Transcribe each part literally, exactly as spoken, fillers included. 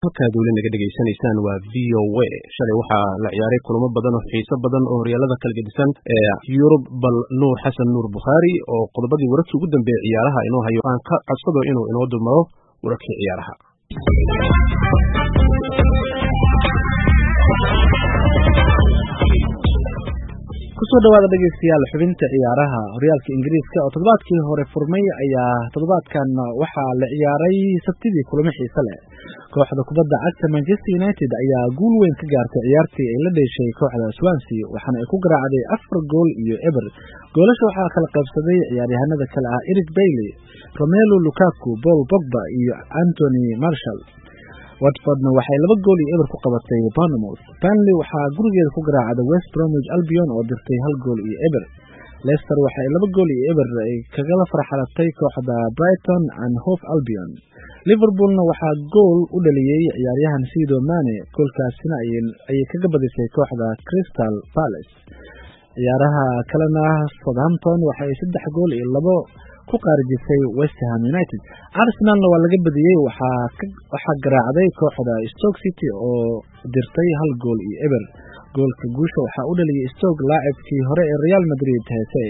halkaad weli naga dhegaysanaysaan waa v o a shalay waxaa la ciyaaray kulamo badan oo xiiso badan oo horyaalada kala gedisan ee Yurub bal Nuur Xasan Nuur Bukhari oo qodobadii wararkii ugu dambeeyay ciyaaraha inoo hayo aan ka codsado inuu inoo dulmaro wararkii ciyaaraha kusoo dhawaada dhageystayaal xubinta ciyaaraha horyaalka Ingiriiska oo toddobaadkii hore furmay ayaa toddobaadkan waxaa la ciyaaray Sabtidii kulamo xiiso leh kooxda kubadda cagta Manchester United ayaa guul weyn ka gaartay ciyaartii ay la dheeshay kooxda Swansea waxaana ay ku garaacday afar gool iyo eber goolasha waxaa kala qaybsaday ciyaaryahanada kale ah Eric Bailly, Romelu Lukaku, Paul Pogba iyo Anthony Martial. Watfordna waxay laba gool iyo eber ku qabatay Bournemouth. Burnley waxaa gurigeeda ku garaacday West Bromwich Albion oo dirtay hal gool iyo eber. Leicester waxay laba gool iyo eber ay kaga farxalatay kooxda Brighton and Hove Albion. Liverpoolna waxaa gool u dhaliyay ciyaaryahan Sadio Mane, goolkaasina ay kaga badisay kooxda Crystal Palace. Ciyaaraha kalena Southampton waxay saddex gool iyo labo ku qaarijisay West Ham United. Arsenalna waa laga badiyay waxaa waxa garaacday kooxda Stoke City oo dirtay hal gool iyo eber. Goolka guusha waxa u dhaliyay Stoke laacibkii hore ee Real Madrid Jose.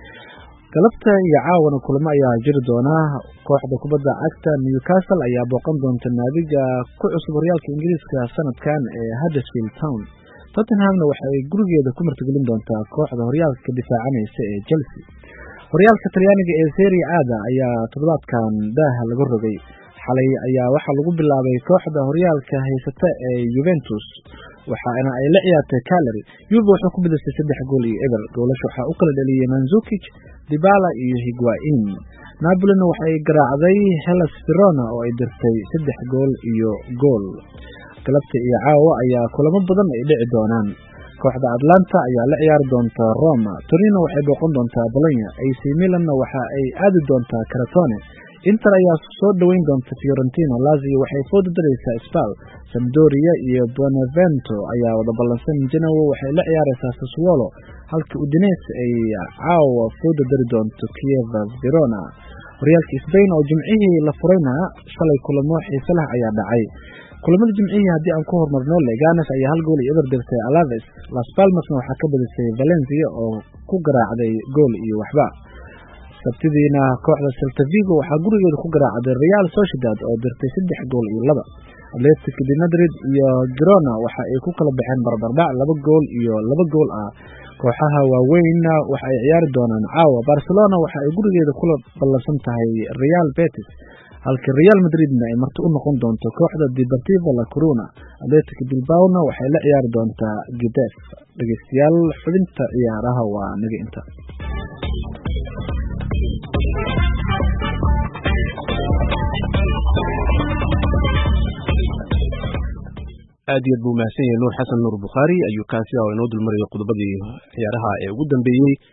Galabta iyo caawana kulamo ayaa jiri doona. Kooxda kubadda cagta Newcastle ayaa booqan doonta naadiga ku cusub horyaalka Ingiriiska sanadkan ee Huddersfield Town. Tottenhamna waxay gurigeeda ku martigelin doontaa kooxda horyaalka difaacanaysa ee Chelsea. horyaalka Talyaaniga ee Serie A ayaa toddobaadkan daaha laga rogay. Xalay ayaa waxa lagu bilaabay kooxda horyaalka haysata ee Juventus waxaana ay la ciyaartay Cagliari. Juve waxay ku bidisay saddex gool iyo eber. Goolasha waxa u kala dhaliyay Mandzukic, Dybala iyo Higuain. Napoli waxay garaacday Hellas Verona oo ay dirtay saddex gool iyo gool. Galabta iyo caawa ayaa kulamo badan ay dhici doonaan. kooxda Atlanta ayaa la ciyaari doonta Roma. Torino waxay booqan doontaa Bologna. A C Milan waxa ay aadi doontaa Crotone. Inter ayaa soo dhaweyn doonta Fiorentina. Lazio waxay foodo dareysaa Spal. Sampdoria iyo Benevento ayaa wada ballansan. Genoa waxay la ciyaaraysaa Sassuolo halka Udinese ay caawa foodo dari doonto Kiev Verona. horyaalka Spain oo jimcihii la furayna shalay kulamo xiiso leh ayaa dhacay. kulamada jimcihii haddii aan ku hormarno Leganes ayaa hal gool iyo eber dirtay Alaves. Las Palmasna waxaa ka badisay Valencia oo ku garaacday gool iyo waxba. Sabtidiina kooxda Celta Vigo waxaa gurigeeda ku garaacday Real Sociedad oo dirtay saddex gool iyo laba. Atletico de Madrid iyo Girona waxa ay ku kala baxeen barbardhac laba gool iyo laba gool ah. kooxaha waaweyn waxa ay ciyaari doonaan caawa. Barcelona waxa ay gurigeeda kula ballansan tahay Real Betis halka Real Madridna ay marti u noqon doonto kooxda Deportivo La Coruna. Atletico Bilbao waxay la ciyaari doontaa Getafe. dhageystayaal xubinta ciyaaraha waa naga inta. aad iyo buu mahadsan yahay Nuur Xasan Nuur Bukhari ayuu kaasi oo inoo dulmarayo qodobadii ciyaaraha ee ugu dambeeyay.